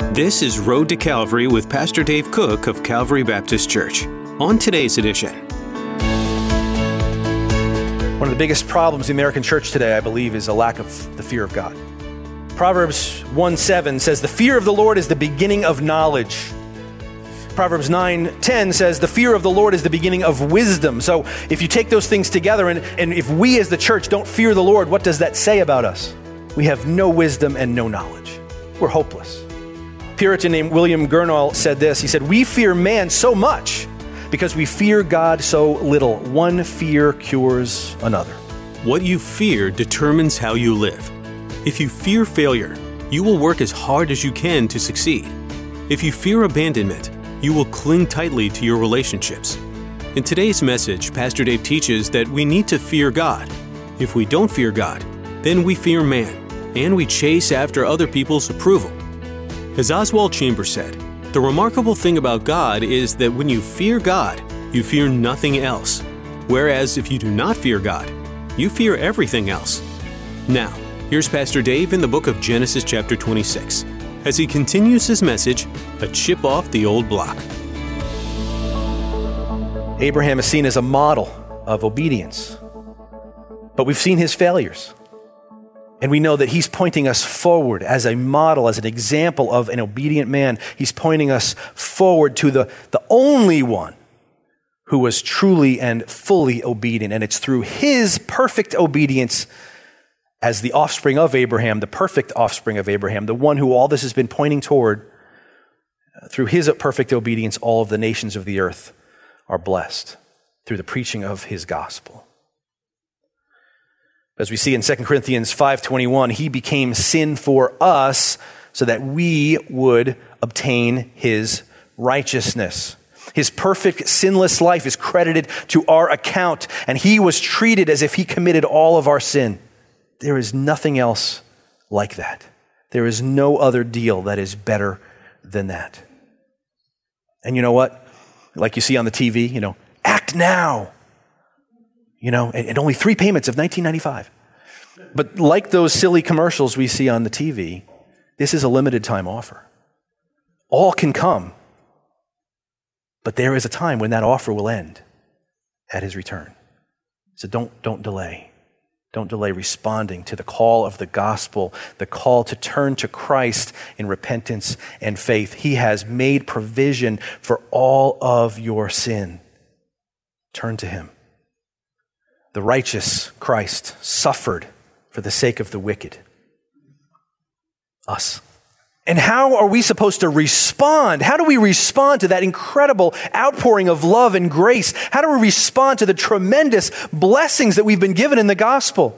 This is Road to Calvary with Pastor Dave Cook of Calvary Baptist Church. On today's edition. One of the biggest problems in the American church today, I believe, is a lack of the fear of God. Proverbs 1:7 says, "The fear of the Lord is the beginning of knowledge." Proverbs 9:10 says, "The fear of the Lord is the beginning of wisdom." So if you take those things together, and if we as the church don't fear the Lord, what does that say about us? We have no wisdom and no knowledge. We're hopeless. A Puritan named William Gurnall said this. He said, "We fear man so much because we fear God so little. One fear cures another." What you fear determines how you live. If you fear failure, you will work as hard as you can to succeed. If you fear abandonment, you will cling tightly to your relationships. In today's message, Pastor Dave teaches that we need to fear God. If we don't fear God, then we fear man, and we chase after other people's approval. As Oswald Chambers said, the remarkable thing about God is that when you fear God, you fear nothing else. Whereas if you do not fear God, you fear everything else. Now, here's Pastor Dave in the book of Genesis chapter 26. As he continues his message, a chip off the old block. Abraham is seen as a model of obedience, but we've seen his failures. And we know that he's pointing us forward as a model, as an example of an obedient man. He's pointing us forward to the only one who was truly and fully obedient. And it's through his perfect obedience as the offspring of Abraham, the perfect offspring of Abraham, the one who all this has been pointing toward. Through his perfect obedience, all of the nations of the earth are blessed through the preaching of his gospel. As we see in 2 Corinthians 5:21, he became sin for us so that we would obtain his righteousness. His perfect, sinless life is credited to our account, and he was treated as if he committed all of our sin. There is nothing else like that. There is no other deal that is better than that. And you know what? Like you see on the TV, act now. And only 3 payments of $19.95. But like those silly commercials we see on the TV, this is a limited time offer. All can come, but there is a time when that offer will end at his return. So don't delay. Don't delay responding to the call of the gospel, the call to turn to Christ in repentance and faith. He has made provision for all of your sin. Turn to him. The righteous Christ suffered for the sake of the wicked, us. And how are we supposed to respond? How do we respond to that incredible outpouring of love and grace? How do we respond to the tremendous blessings that we've been given in the gospel?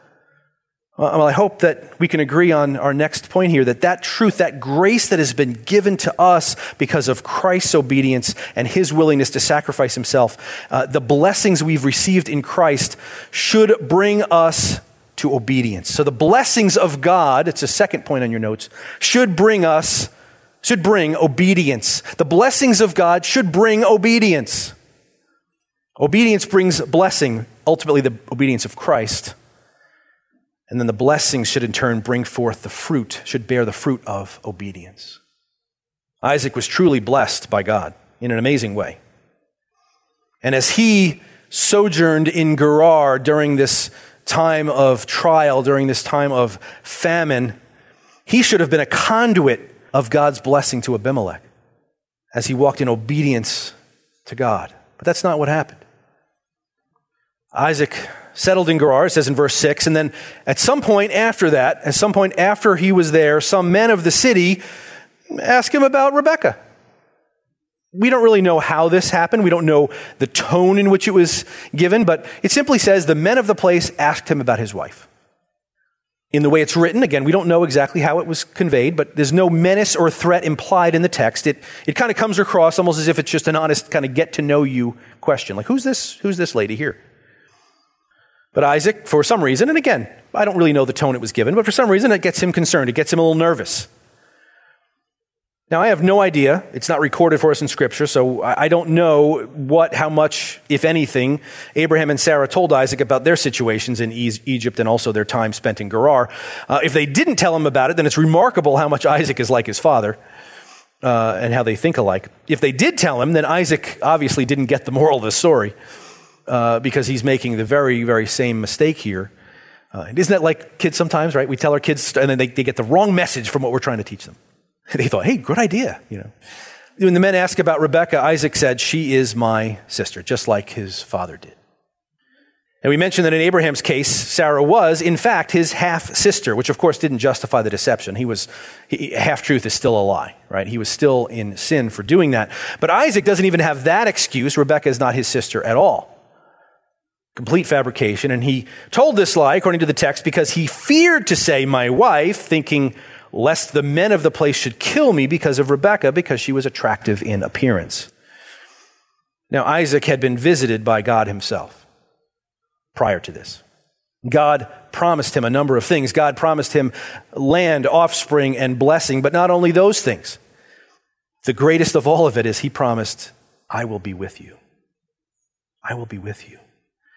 Well, I hope that we can agree on our next point here, that truth, that grace that has been given to us because of Christ's obedience and his willingness to sacrifice himself, the blessings we've received in Christ should bring us to obedience. So the blessings of God, it's a second point on your notes, should bring obedience. The blessings of God should bring obedience. Obedience brings blessing, ultimately the obedience of Christ. And then the blessings should in turn bring forth should bear the fruit of obedience. Isaac was truly blessed by God in an amazing way. And as he sojourned in Gerar during this time of trial, during this time of famine, he should have been a conduit of God's blessing to Abimelech as he walked in obedience to God. But that's not what happened. Isaac settled in Gerar, it says in verse 6, and then at some point after he was there, some men of the city asked him about Rebekah. We don't really know how this happened. We don't know the tone in which it was given, but it simply says the men of the place asked him about his wife. In the way it's written, again, we don't know exactly how it was conveyed, but there's no menace or threat implied in the text. It kind of comes across almost as if it's just an honest kind of get-to-know-you question. Like, who's this lady here? But Isaac, for some reason, and again, I don't really know the tone it was given, but for some reason it gets him concerned. It gets him a little nervous. Now, I have no idea. It's not recorded for us in Scripture, so I don't know how much, if anything, Abraham and Sarah told Isaac about their situations in Egypt and also their time spent in Gerar. If they didn't tell him about it, then it's remarkable how much Isaac is like his father. and how they think alike. If they did tell him, then Isaac obviously didn't get the moral of the story because he's making the very, very same mistake here. Isn't that like kids sometimes, right? We tell our kids and then they get the wrong message from what we're trying to teach them. They thought, hey, good idea, When the men asked about Rebekah, Isaac said, she is my sister, just like his father did. And we mentioned that in Abraham's case, Sarah was, in fact, his half-sister, which of course didn't justify the deception. Half-truth is still a lie, right? He was still in sin for doing that. But Isaac doesn't even have that excuse. Rebekah is not his sister at all. Complete fabrication. And he told this lie, according to the text, because he feared to say, my wife, thinking, lest the men of the place should kill me because of Rebekah, because she was attractive in appearance. Now, Isaac had been visited by God himself prior to this. God promised him a number of things. God promised him land, offspring, and blessing, but not only those things. The greatest of all of it is he promised, I will be with you. I will be with you.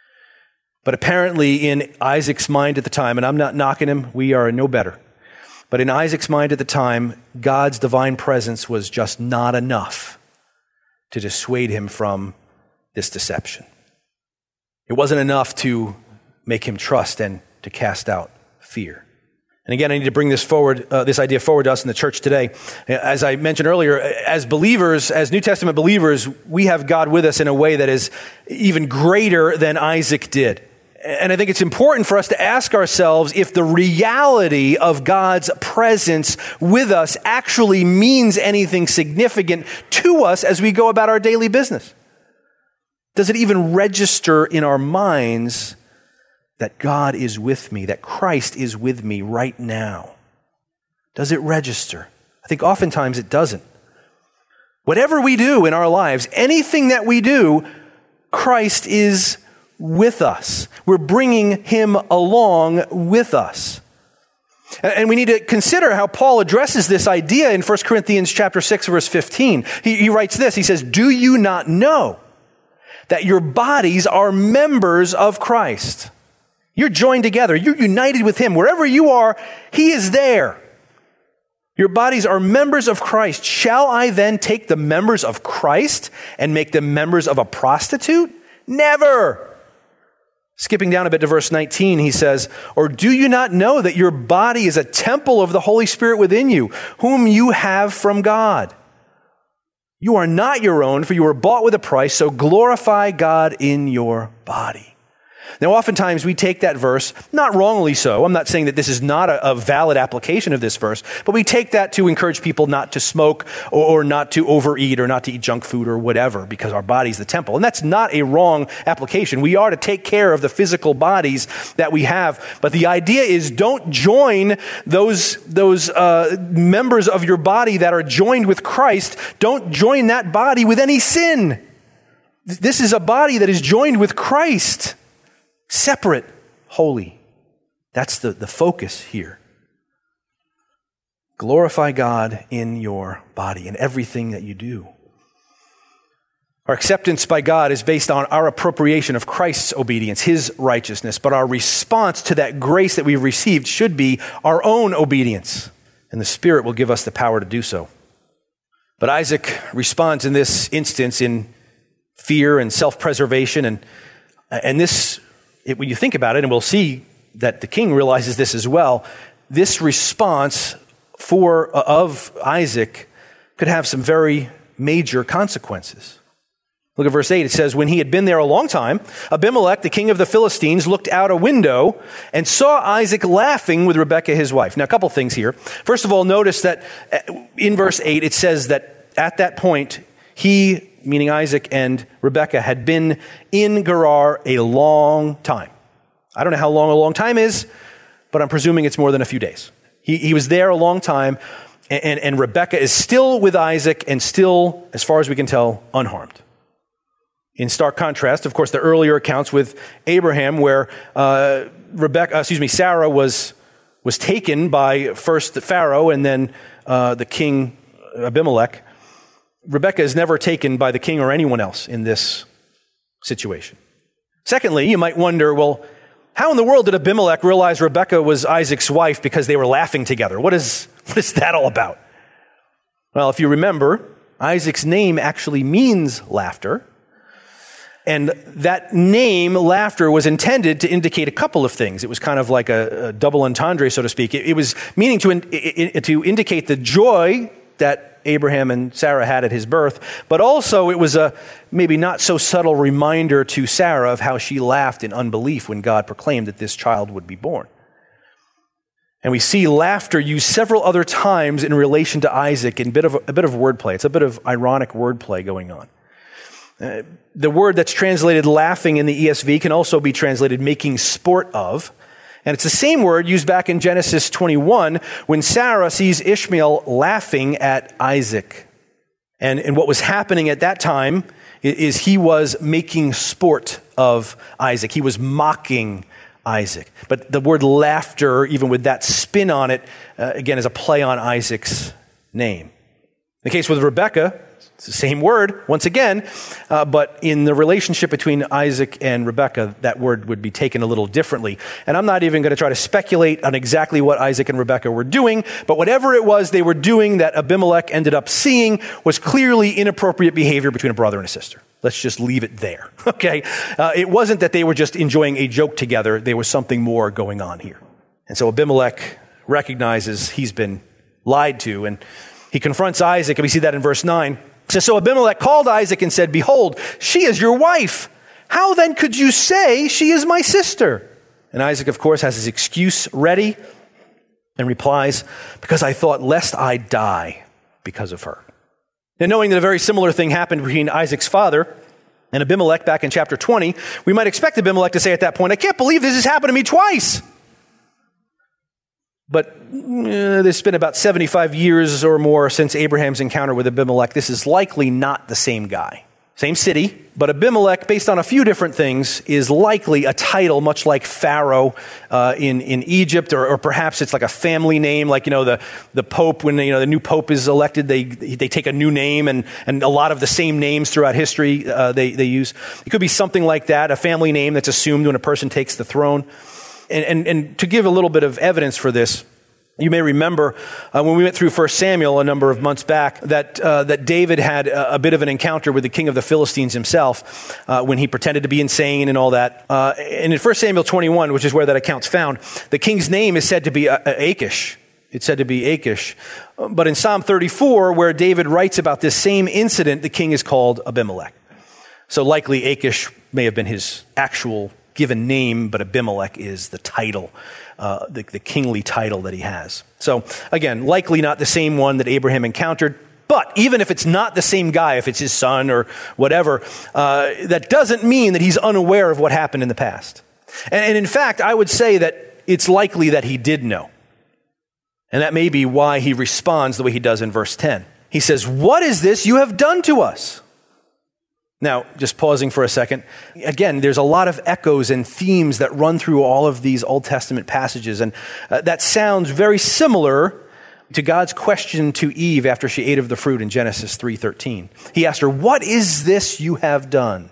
But apparently in Isaac's mind at the time, and I'm not knocking him, we are no better. But in Isaac's mind at the time, God's divine presence was just not enough to dissuade him from this deception. It wasn't enough to make him trust and to cast out fear. And again, I need to bring this forward, this idea forward to us in the church today. As I mentioned earlier, as believers, as New Testament believers, we have God with us in a way that is even greater than Isaac did. And I think it's important for us to ask ourselves if the reality of God's presence with us actually means anything significant to us as we go about our daily business. Does it even register in our minds that God is with me, that Christ is with me right now? Does it register? I think oftentimes it doesn't. Whatever we do in our lives, anything that we do, Christ is with us. We're bringing him along with us. And we need to consider how Paul addresses this idea in 1 Corinthians chapter 6, verse 15. He writes this, he says, do you not know that your bodies are members of Christ? You're joined together. You're united with him. Wherever you are, he is there. Your bodies are members of Christ. Shall I then take the members of Christ and make them members of a prostitute? Never. Skipping down a bit to verse 19, he says, or do you not know that your body is a temple of the Holy Spirit within you, whom you have from God? You are not your own, for you were bought with a price, so glorify God in your body. Now, oftentimes we take that verse, not wrongly so. I'm not saying that this is not a valid application of this verse, but we take that to encourage people not to smoke or not to overeat or not to eat junk food or whatever, because our body's the temple. And that's not a wrong application. We are to take care of the physical bodies that we have. But the idea is don't join those members of your body that are joined with Christ. Don't join that body with any sin. This is a body that is joined with Christ. Separate, holy. That's the focus here. Glorify God in your body, in everything that you do. Our acceptance by God is based on our appropriation of Christ's obedience, his righteousness, but our response to that grace that we've received should be our own obedience, and the Spirit will give us the power to do so. But Isaac responds in this instance in fear and self-preservation, and this, when you think about it, and we'll see that the king realizes this as well, this response of Isaac could have some very major consequences. Look at verse 8. It says, when he had been there a long time, Abimelech, the king of the Philistines, looked out a window and saw Isaac laughing with Rebekah, his wife. Now, a couple things here. First of all, notice that in verse 8, it says that at that point, he, meaning Isaac, and Rebekah had been in Gerar a long time. I don't know how long a long time is, but I'm presuming it's more than a few days. He was there a long time, and Rebekah is still with Isaac and still, as far as we can tell, unharmed. In stark contrast, of course, the earlier accounts with Abraham, where Sarah was taken by first the Pharaoh and then the king Abimelech. Rebekah is never taken by the king or anyone else in this situation. Secondly, you might wonder, well, how in the world did Abimelech realize Rebekah was Isaac's wife because they were laughing together? What is that all about? Well, if you remember, Isaac's name actually means laughter. And that name, laughter, was intended to indicate a couple of things. It was kind of like a double entendre, so to speak. It was meaning to indicate the joy that Abraham and Sarah had at his birth, but also it was a maybe not so subtle reminder to Sarah of how she laughed in unbelief when God proclaimed that this child would be born. And we see laughter used several other times in relation to Isaac in a bit of wordplay. It's a bit of ironic wordplay going on. The word that's translated laughing in the ESV can also be translated making sport of. And it's the same word used back in Genesis 21 when Sarah sees Ishmael laughing at Isaac. And what was happening at that time is he was making sport of Isaac. He was mocking Isaac. But the word laughter, even with that spin on it, again, is a play on Isaac's name. In the case with Rebekah, it's the same word, once again, but in the relationship between Isaac and Rebekah, that word would be taken a little differently. And I'm not even going to try to speculate on exactly what Isaac and Rebekah were doing, but whatever it was they were doing that Abimelech ended up seeing was clearly inappropriate behavior between a brother and a sister. Let's just leave it there, okay? It wasn't that they were just enjoying a joke together. There was something more going on here. And so Abimelech recognizes he's been lied to, and he confronts Isaac, and we see that in verse 9. It says, so Abimelech called Isaac and said, behold, she is your wife. How then could you say she is my sister? And Isaac, of course, has his excuse ready and replies, because I thought lest I die because of her. And knowing that a very similar thing happened between Isaac's father and Abimelech back in chapter 20, we might expect Abimelech to say at that point, I can't believe this has happened to me twice. But there's been about 75 years or more since Abraham's encounter with Abimelech. This is likely not the same guy. Same city, but Abimelech, based on a few different things, is likely a title much like Pharaoh in Egypt, or perhaps it's like a family name, like, the Pope, when the new Pope is elected, they take a new name, and a lot of the same names throughout history they use. It could be something like that, a family name that's assumed when a person takes the throne. And to give a little bit of evidence for this, you may remember when we went through 1 Samuel a number of months back that David had a bit of an encounter with the king of the Philistines himself when he pretended to be insane and all that. And in 1 Samuel 21, which is where that account's found, the king's name is said to be Achish. It's said to be Achish. But in Psalm 34, where David writes about this same incident, the king is called Abimelech. So likely Achish may have been his actual given name, but Abimelech is the title, the kingly title that he has. So again, likely not the same one that Abraham encountered, but even if it's not the same guy, if it's his son or whatever, that doesn't mean that he's unaware of what happened in the past. And in fact, I would say that it's likely that he did know. And that may be why he responds the way he does in verse 10. He says, what is this you have done to us? Now, just pausing for a second, again, there's a lot of echoes and themes that run through all of these Old Testament passages, and that sounds very similar to God's question to Eve after she ate of the fruit in Genesis 3:13. He asked her, what is this you have done?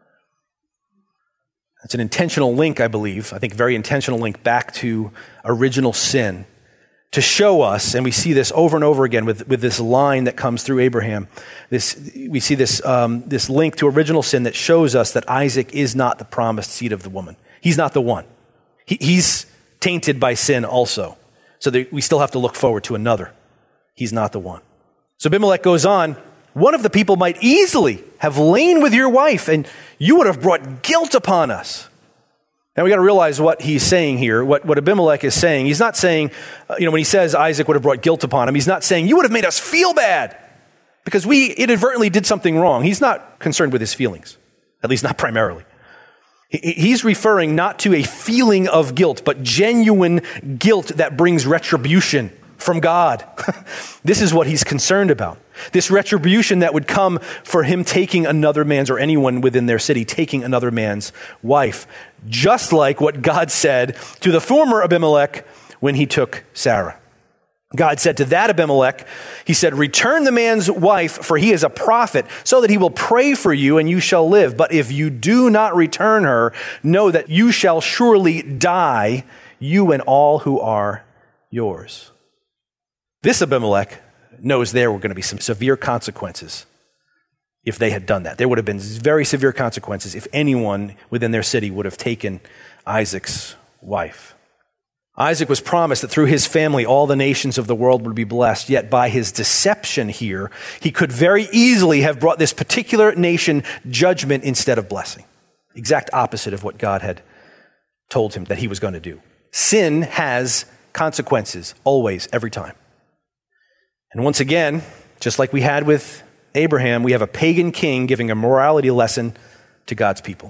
That's an intentional link, I believe. I think very intentional link back to original sin, to show us, and we see this over and over again with this line that comes through Abraham. We see this link to original sin that shows us that Isaac is not the promised seed of the woman. He's not the one. He's tainted by sin also. So we still have to look forward to another. He's not the one. So Abimelech goes on, one of the people might easily have lain with your wife, and you would have brought guilt upon us. Now we got to realize what he's saying here, what Abimelech is saying. He's not saying, when he says Isaac would have brought guilt upon him, he's not saying you would have made us feel bad because we inadvertently did something wrong. He's not concerned with his feelings, at least not primarily. He's referring not to a feeling of guilt, but genuine guilt that brings retribution from God. This is what he's concerned about. This retribution that would come for him taking another man's, or anyone within their city, taking another man's wife. Just like what God said to the former Abimelech when he took Sarah. God said to that Abimelech, he said, return the man's wife, for he is a prophet, so that he will pray for you and you shall live. But if you do not return her, know that you shall surely die, you and all who are yours. This Abimelech knows there were going to be some severe consequences if they had done that. There would have been very severe consequences if anyone within their city would have taken Isaac's wife. Isaac was promised that through his family, all the nations of the world would be blessed. Yet by his deception here, he could very easily have brought this particular nation judgment instead of blessing. Exact opposite of what God had told him that he was going to do. Sin has consequences, always, every time. And once again, just like we had with Abraham, we have a pagan king giving a morality lesson to God's people.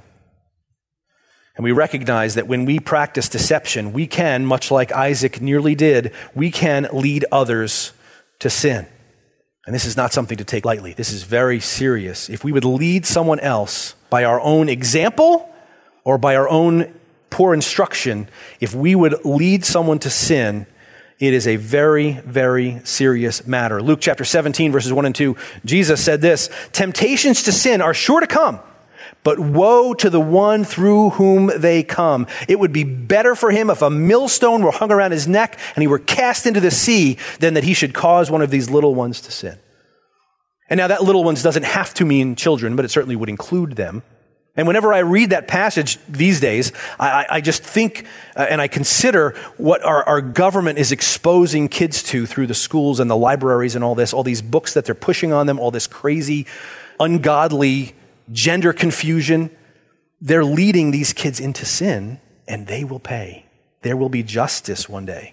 And we recognize that when we practice deception, we can, much like Isaac nearly did, we can lead others to sin. And this is not something to take lightly. This is very serious. If we would lead someone else by our own example or by our own poor instruction, if we would lead someone to sin, it is a very, very serious matter. Luke chapter 17, verses 1 and 2, Jesus said this, "Temptations to sin are sure to come, but woe to the one through whom they come. It would be better for him if a millstone were hung around his neck and he were cast into the sea than that he should cause one of these little ones to sin." And now that little ones doesn't have to mean children, but it certainly would include them. And whenever I read that passage these days, I just think and I consider what our government is exposing kids to through the schools and the libraries and all these books that they're pushing on them, all this crazy, ungodly gender confusion. They're leading these kids into sin, and they will pay. There will be justice one day.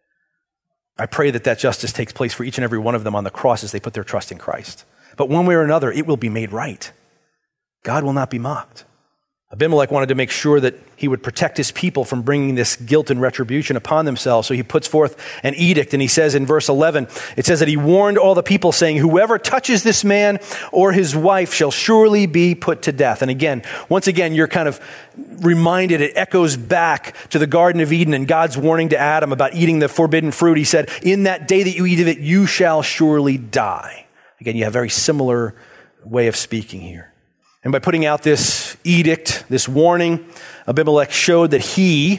I pray that justice takes place for each and every one of them on the cross as they put their trust in Christ. But one way or another, it will be made right. God will not be mocked. Abimelech wanted to make sure that he would protect his people from bringing this guilt and retribution upon themselves. So he puts forth an edict, and he says in verse 11, it says that he warned all the people saying, "Whoever touches this man or his wife shall surely be put to death." And again, once again, you're kind of reminded, it echoes back to the Garden of Eden and God's warning to Adam about eating the forbidden fruit. He said, "In that day that you eat of it, you shall surely die." Again, you have a very similar way of speaking here. And by putting out this edict, this warning, Abimelech showed that he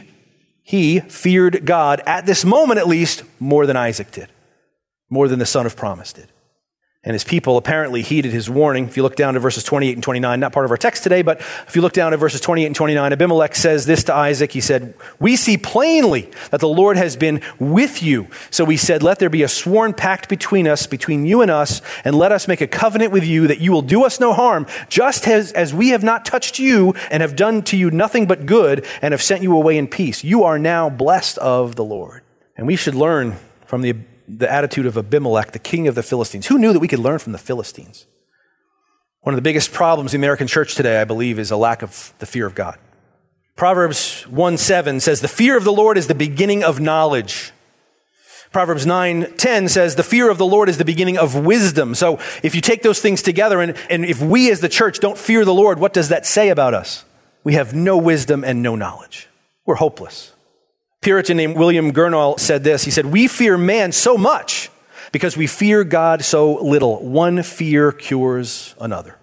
feared God, at this moment at least, more than Isaac did, more than the son of promise did. And his people apparently heeded his warning. If you look down to verses 28 and 29, not part of our text today, but if you look down to verses 28 and 29, Abimelech says this to Isaac. He said, "We see plainly that the Lord has been with you. So we said, let there be a sworn pact between us, between you and us, and let us make a covenant with you that you will do us no harm, just as we have not touched you and have done to you nothing but good and have sent you away in peace. You are now blessed of the Lord." And we should learn from the attitude of Abimelech, the king of the Philistines. Who knew that we could learn from the Philistines? One of the biggest problems in the American church today, I believe, is a lack of the fear of God. Proverbs 1:7 says, "The fear of the Lord is the beginning of knowledge." Proverbs 9:10 says, "The fear of the Lord is the beginning of wisdom." So if you take those things together, and if we as the church don't fear the Lord, what does that say about us? We have no wisdom and no knowledge. We're hopeless. Puritan named William Gurnall said this. He said, "We fear man so much because we fear God so little. One fear cures another."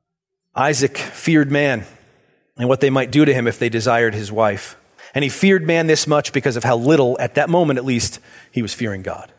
Isaac feared man and what they might do to him if they desired his wife. And he feared man this much because of how little, at that moment at least, he was fearing God.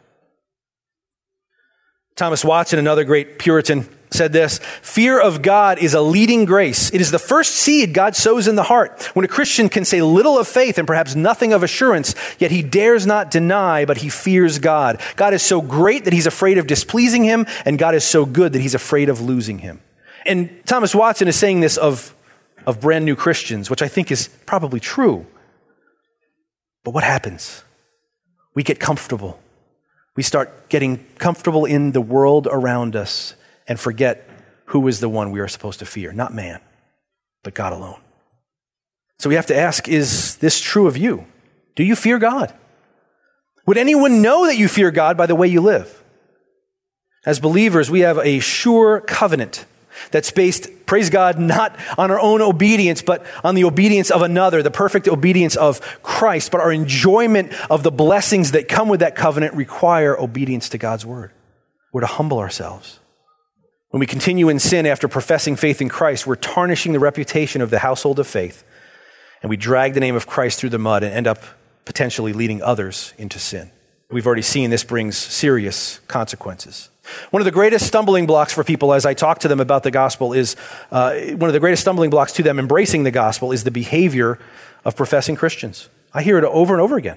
Thomas Watson, another great Puritan, said this, "Fear of God is a leading grace. It is the first seed God sows in the heart. When a Christian can say little of faith and perhaps nothing of assurance, yet he dares not deny, but he fears God. God is so great that he's afraid of displeasing him, and God is so good that he's afraid of losing him." And Thomas Watson is saying this of brand new Christians, which I think is probably true. But what happens? We get comfortable. We start getting comfortable in the world around us and forget who is the one we are supposed to fear. Not man, but God alone. So we have to ask, is this true of you? Do you fear God? Would anyone know that you fear God by the way you live? As believers, we have a sure covenant that's based, praise God, not on our own obedience, but on the obedience of another, the perfect obedience of Christ. But our enjoyment of the blessings that come with that covenant require obedience to God's word. We're to humble ourselves. When we continue in sin after professing faith in Christ, we're tarnishing the reputation of the household of faith, and we drag the name of Christ through the mud and end up potentially leading others into sin. We've already seen this brings serious consequences. One of the greatest stumbling blocks for people as I talk to them about the gospel is, one of the greatest stumbling blocks to them embracing the gospel is the behavior of professing Christians. I hear it over and over again,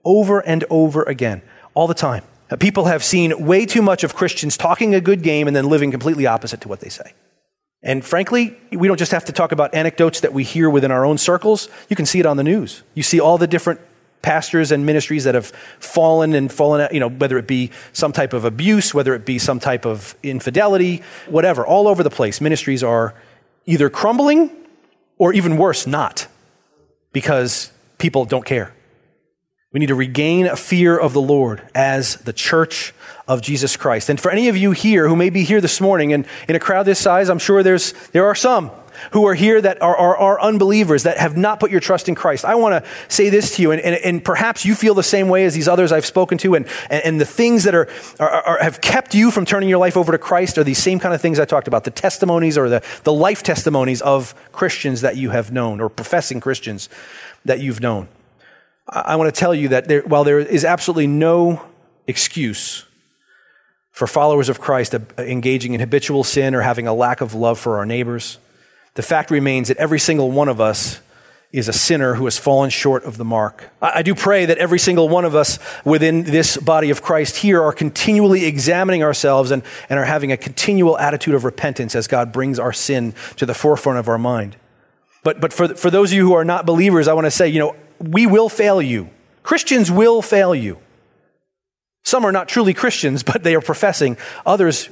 all the time. People have seen way too much of Christians talking a good game and then living completely opposite to what they say. And frankly, we don't just have to talk about anecdotes that we hear within our own circles. You can see it on the news. You see all the different pastors and ministries that have fallen out, whether it be some type of abuse, whether it be some type of infidelity, whatever, all over the place. Ministries are either crumbling or even worse, not, because people don't care. We need to regain a fear of the Lord as the church of Jesus Christ. And for any of you here who may be here this morning, and in a crowd this size, I'm sure there are some who are here that are unbelievers, that have not put your trust in Christ. I want to say this to you, and perhaps you feel the same way as these others I've spoken to, and the things that have kept you from turning your life over to Christ are these same kind of things I talked about, the testimonies or the life testimonies of Christians that you have known, or professing Christians that you've known. I want to tell you that while there is absolutely no excuse for followers of Christ engaging in habitual sin or having a lack of love for our neighbors, the fact remains that every single one of us is a sinner who has fallen short of the mark. I do pray that every single one of us within this body of Christ here are continually examining ourselves and are having a continual attitude of repentance as God brings our sin to the forefront of our mind. But for those of you who are not believers, I want to say, we will fail you. Christians will fail you. Some are not truly Christians, but they are professing. Others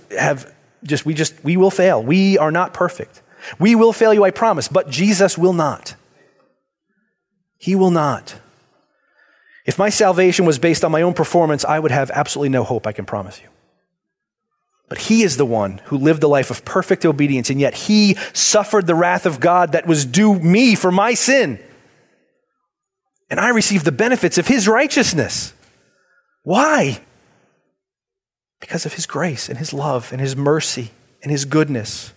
we will fail. We are not perfect. We will fail you, I promise, but Jesus will not. He will not. If my salvation was based on my own performance, I would have absolutely no hope, I can promise you. But he is the one who lived the life of perfect obedience, and yet he suffered the wrath of God that was due me for my sin. And I received the benefits of his righteousness. Why? Because of his grace and his love and his mercy and his goodness.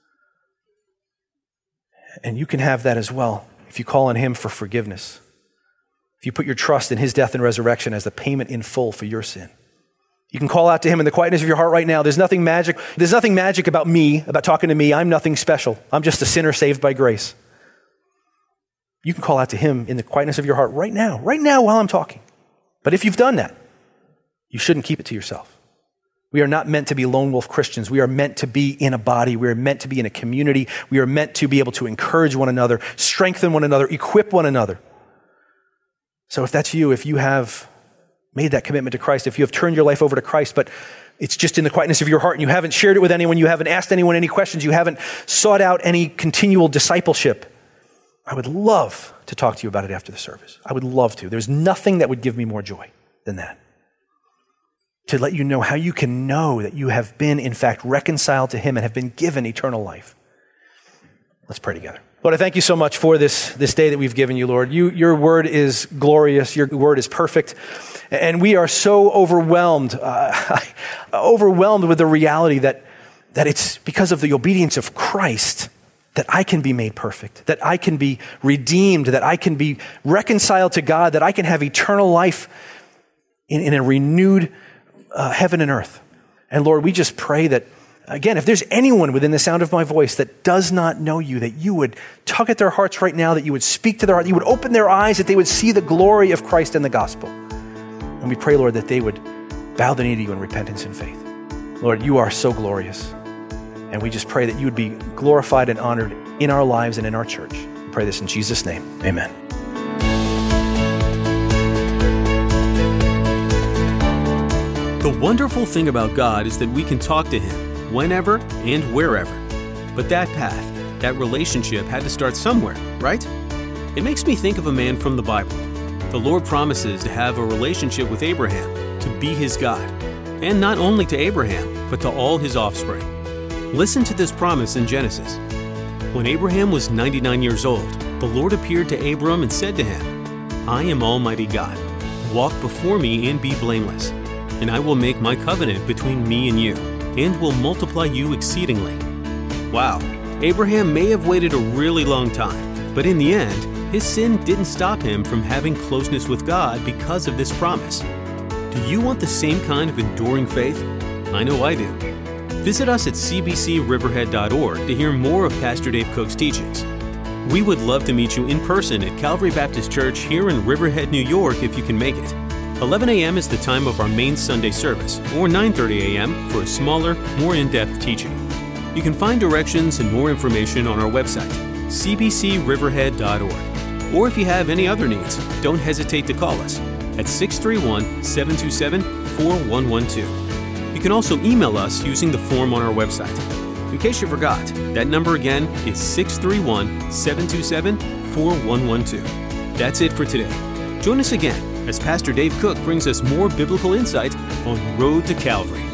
And you can have that as well if you call on him for forgiveness. If you put your trust in his death and resurrection as the payment in full for your sin. You can call out to him in the quietness of your heart right now. There's nothing magic. There's nothing magic about me, about talking to me. I'm nothing special. I'm just a sinner saved by grace. You can call out to him in the quietness of your heart right now while I'm talking. But if you've done that, you shouldn't keep it to yourself. We are not meant to be lone wolf Christians. We are meant to be in a body. We are meant to be in a community. We are meant to be able to encourage one another, strengthen one another, equip one another. So if that's you, if you have made that commitment to Christ, if you have turned your life over to Christ, but it's just in the quietness of your heart and you haven't shared it with anyone, you haven't asked anyone any questions, you haven't sought out any continual discipleship, I would love to talk to you about it after the service. I would love to. There's nothing that would give me more joy than that. To let you know how you can know that you have been, in fact, reconciled to him and have been given eternal life. Let's pray together. Lord, I thank you so much for this day that we've given you, Lord. Your word is glorious. Your word is perfect. And we are so overwhelmed with the reality that it's because of the obedience of Christ that I can be made perfect, that I can be redeemed, that I can be reconciled to God, that I can have eternal life in a renewed heaven and earth. And Lord, we just pray that, again, if there's anyone within the sound of my voice that does not know you, that you would tug at their hearts right now, that you would speak to their heart, you would open their eyes, that they would see the glory of Christ and the gospel. And we pray, Lord, that they would bow the knee to you in repentance and faith. Lord, you are so glorious. And we just pray that you would be glorified and honored in our lives and in our church. We pray this in Jesus' name. Amen. The wonderful thing about God is that we can talk to him whenever and wherever. But that path, that relationship had to start somewhere, right? It makes me think of a man from the Bible. The Lord promises to have a relationship with Abraham, to be his God. And not only to Abraham, but to all his offspring. Listen to this promise in Genesis. When Abraham was 99 years old, the Lord appeared to Abram and said to him, I am Almighty God. Walk before me and be blameless. And I will make my covenant between me and you, and will multiply you exceedingly. Wow, Abraham may have waited a really long time, but in the end, his sin didn't stop him from having closeness with God because of this promise. Do you want the same kind of enduring faith? I know I do. Visit us at cbcriverhead.org to hear more of Pastor Dave Cook's teachings. We would love to meet you in person at Calvary Baptist Church here in Riverhead, New York, if you can make it. 11 a.m. is the time of our main Sunday service, or 9:30 a.m. for a smaller, more in-depth teaching. You can find directions and more information on our website, cbcriverhead.org. Or if you have any other needs, don't hesitate to call us at 631-727-4112. You can also email us using the form on our website. In case you forgot, that number again is 631-727-4112. That's it for today. Join us again as Pastor Dave Cook brings us more biblical insight on the road to Calvary.